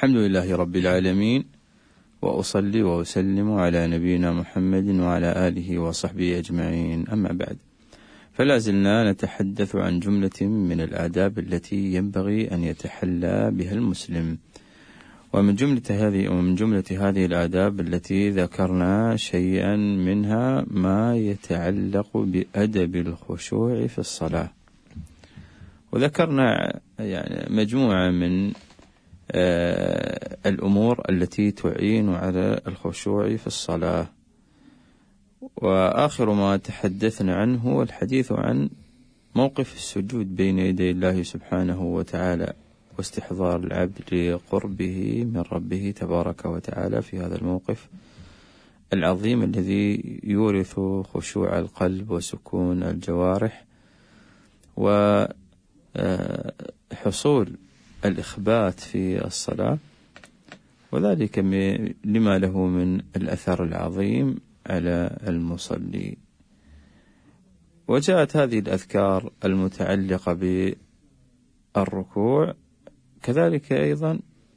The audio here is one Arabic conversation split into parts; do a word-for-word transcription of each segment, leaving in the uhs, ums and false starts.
الحمد لله رب العالمين، وأصلي وأسلم على نبينا محمد وعلى آله وصحبه أجمعين، أما بعد، فلا زلنا نتحدث عن جملة من الآداب التي ينبغي أن يتحلى بها المسلم. ومن جملة هذه ومن جملة هذه الآداب التي ذكرنا شيئا منها ما يتعلق بأدب الخشوع في الصلاة، وذكرنا يعني مجموعة من آه الأمور التي تعين على الخشوع في الصلاة. وآخر ما تحدثنا عنه هو الحديث عن موقف السجود بين يدي الله سبحانه وتعالى، واستحضار العبد لقربه من ربه تبارك وتعالى في هذا الموقف العظيم الذي يورث خشوع القلب وسكون الجوارح، وحصول الإخبات في الصلاة، وذلك لما له من الأثر العظيم على المصلي. وجاءت هذه الأذكار المتعلقة بالركوع كذلك أيضا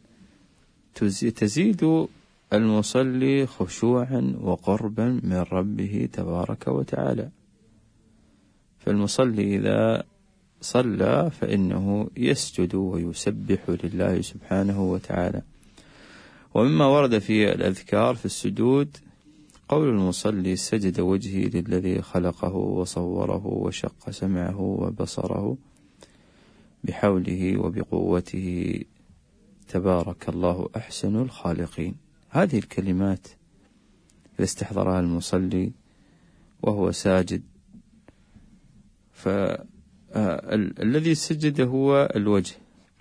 تزيد المصلي خشوعا وقربا من ربه تبارك وتعالى. فالمصلي إذا صلى فإنه يسجد ويسبح لله سبحانه وتعالى. ومما ورد في الأذكار في السجود قول المصلي: سجد وجهي للذي خلقه وصوره وشق سمعه وبصره بحوله وبقوته تبارك الله أحسن الخالقين. هذه الكلمات إذا استحضرها المصلي وهو ساجد، فالذي سجد هو الوجه،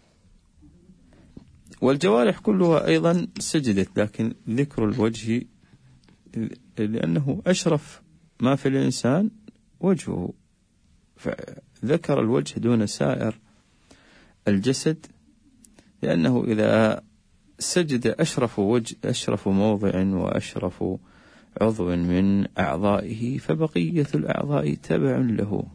والجوارح كلها أيضا سجدت، لكن ذكر الوجه لأنه أشرف ما في الإنسان وجهه، فذكر الوجه دون سائر الجسد، لأنه إذا سجد أشرف وجه أشرف موضع وأشرف عضو من أعضائه، فبقية الأعضاء تبع له.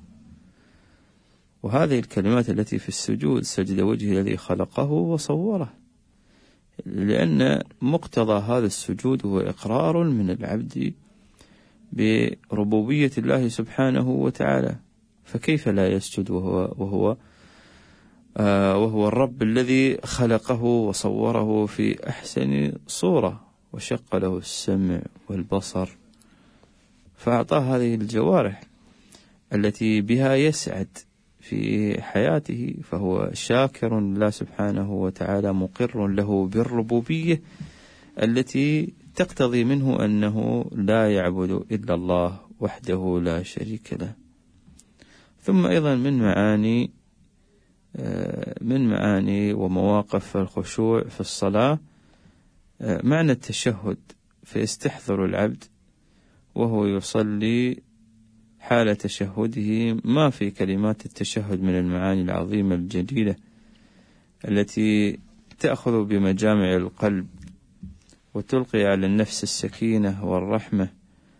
وهذه الكلمات التي في السجود: سجد وجهه الذي خلقه وصوره، لأن مقتضى هذا السجود هو إقرار من العبد بربوبية الله سبحانه وتعالى، فكيف لا يسجد وهو وهو آه وهو الرب الذي خلقه وصوره في أحسن صورة، وشق له السمع والبصر، فأعطاه هذه الجوارح التي بها يسعد في حياته، فهو شاكر لله سبحانه وتعالى، مقر له بالربوبية التي تقتضي منه أنه لا يعبد إلا الله وحده لا شريك له. ثم أيضا من معاني من معاني ومواقف الخشوع في الصلاة معنى التشهد، فيستحضر العبد وهو يصلي حال تشهده ما في كلمات التشهد من المعاني العظيمة الجليلة التي تأخذ بمجامع القلب وتلقي على النفس السكينة والرحمة،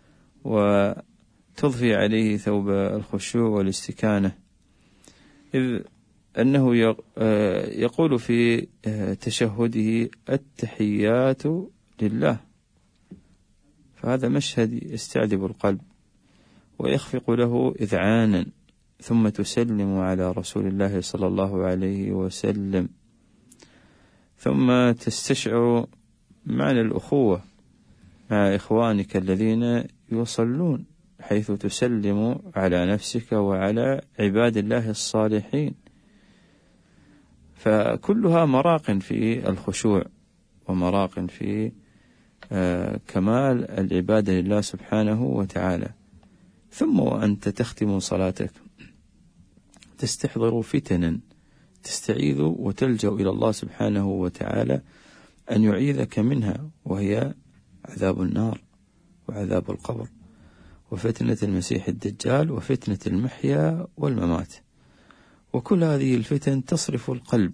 وتضفي عليه ثوب الخشوع والاستكانة، إذ أنه يقول في تشهده: التحيات لله. فهذا مشهد يستعذب القلب ويخفق له إذعانا، ثم تسلم على رسول الله صلى الله عليه وسلم، ثم تستشعر معنى الأخوة مع إخوانك الذين يصلون، حيث تسلم على نفسك وعلى عباد الله الصالحين. فكلها مراق في الخشوع ومراق في آه كمال العبادة لله سبحانه وتعالى. ثم وأنت تختم صلاتك تستحضر فتنا تستعيذ وتلجأ إلى الله سبحانه وتعالى أن يعيذك منها، وهي عذاب النار وعذاب القبر وفتنة المسيح الدجال وفتنة المحيا والممات. وكل هذه الفتن تصرف القلب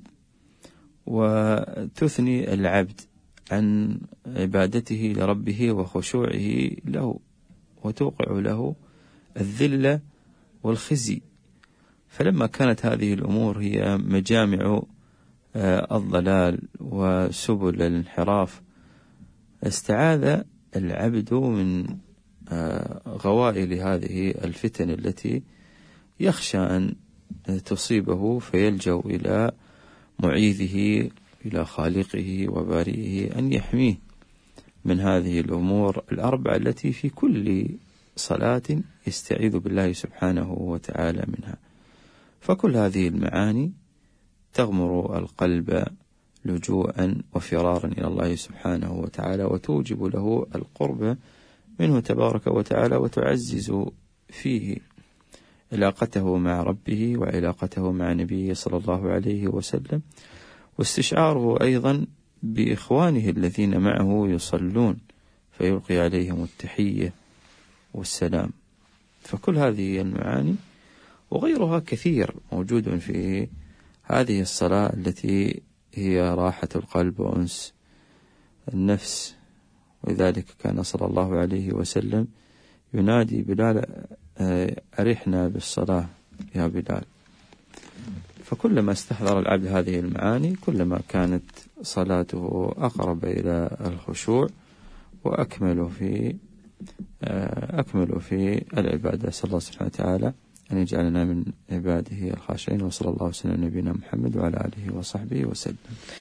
وتثني العبد عن عبادته لربه وخشوعه له، وتوقع له الذلة والخزي. فلما كانت هذه الأمور هي مجامع الضلال وسبل الانحراف، استعاذ العبد من غوائل هذه الفتن التي يخشى أن تصيبه، فيلجأ إلى معيذه، إلى خالقه وبارئه أن يحميه من هذه الأمور الأربعة التي في كل صلاة يستعيذ بالله سبحانه وتعالى منها. فكل هذه المعاني تغمر القلب لجوءا وفرارا إلى الله سبحانه وتعالى، وتوجب له القرب منه تبارك وتعالى، وتعزز فيه علاقته مع ربه وعلاقته مع نبيه صلى الله عليه وسلم، واستشعاره أيضا بإخوانه الذين معه يصلون فيلقي عليهم التحية والسلام. فكل هذه المعاني وغيرها كثير موجود في هذه الصلاة التي هي راحة القلب وأنس النفس. ولذلك كان صلى الله عليه وسلم ينادي بلال: أرحنا بالصلاة يا بلال. فكلما استحضر العبد هذه المعاني كلما كانت صلاته أقرب إلى الخشوع وأكمل في أكمل في العبادة. صلى الله سبحانه وتعالى أن يجعلنا من عباده الخاشعين، وصلى الله وسلم على نبينا محمد وعلى آله وصحبه وسلم.